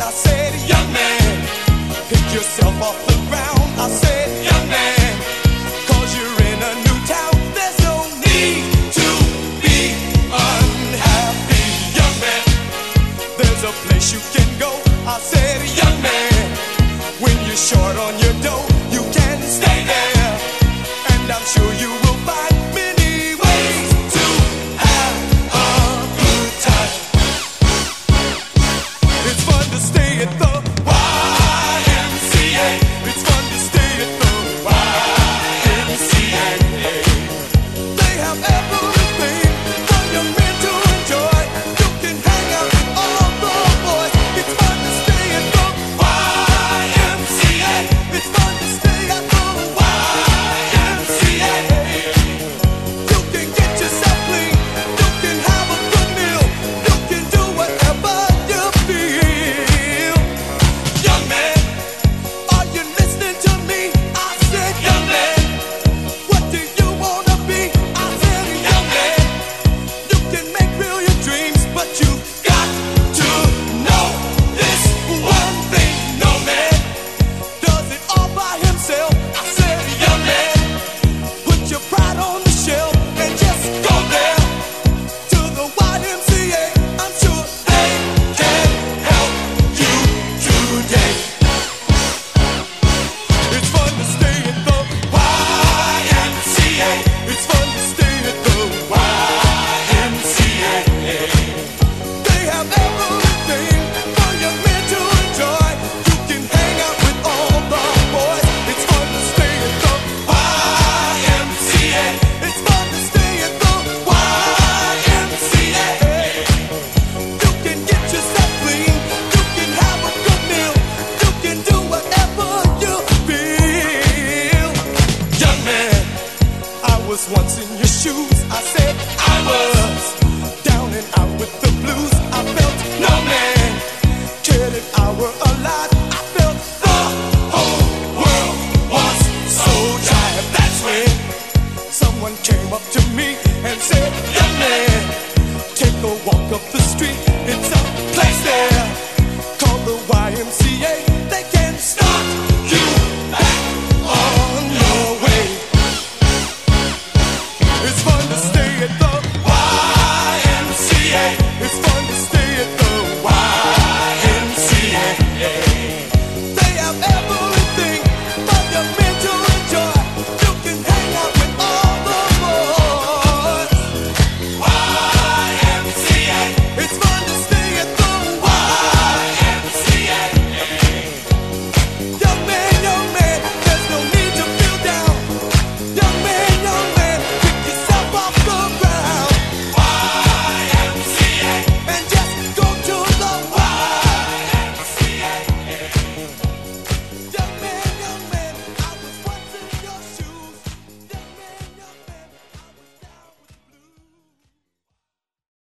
I said, young man, pick yourself off the ground. I said, young man, 'cause you're in a new town. There's no need to be unhappy, young man. There's a place you can go. I said, young man, when you're short on your dough, you can stay there, and I'm sure you will find many ways to have a good time. It's fun to stay at the